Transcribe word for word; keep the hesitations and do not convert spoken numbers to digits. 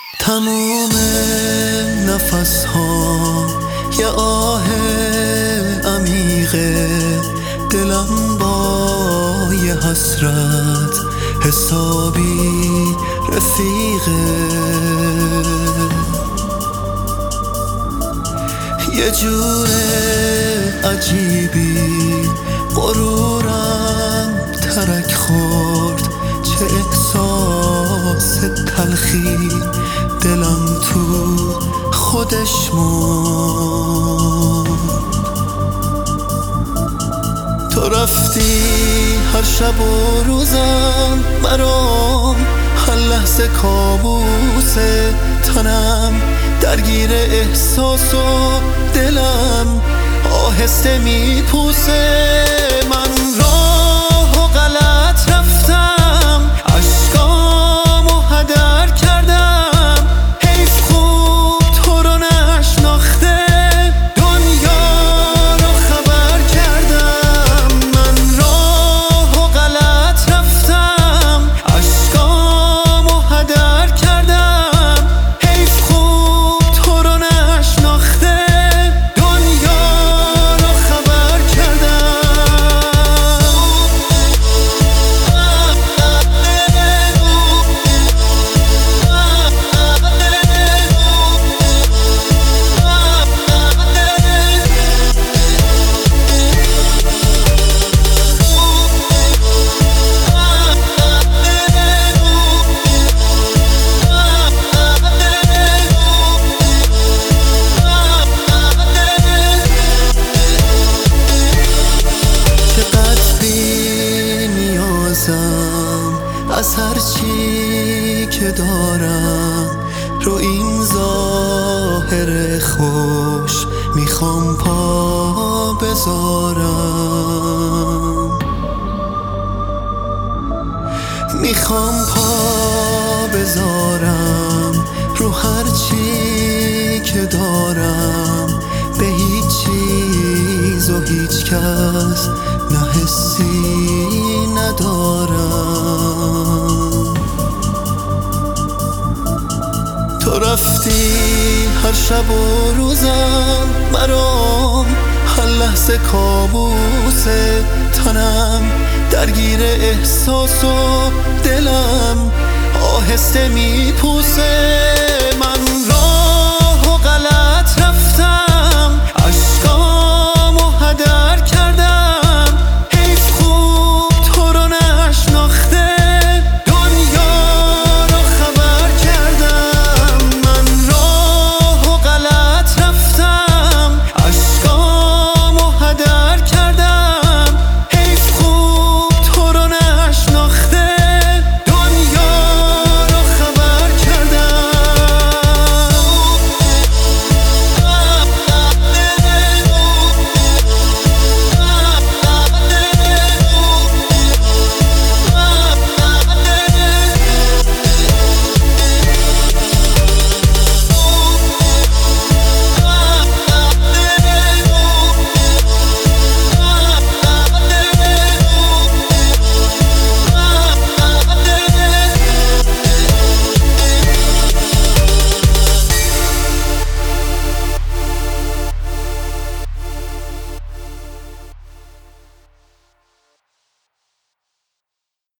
تموم نفس ها یه آه عمیقه، دلم با یه حسرت حسابی رفیقه. یه جور عجیبی غرورم ترک خورد، چه احساس تلخی دلم تو خودش موند. تو رفتی هر شب و روزم برام، هر لحظه کابوسه، تنم درگیر احساس و دلم آهسته میپوسه. من راه و غلط رفتم، عشقامو هدر کردم، حیف خوب تو رو نشناخته دنیا رو خبر کردم. من راه و غلط رفتم، عشقامو هدر کردم، حیف خوب تو رو نشناخته دنیا رو خبر کردم. از هر چی که دارم رو این ظاهر خوش میخوام پا بذارم، میخوام پا بذارم رو هر چی که دارم، به هیچ چیز و هیچ کس نه حسی ندارم. تو رفتی هر شب و روزم برام، هر لحظه کابوسه، تنم درگیر احساس و دلم آهسته میپوسه.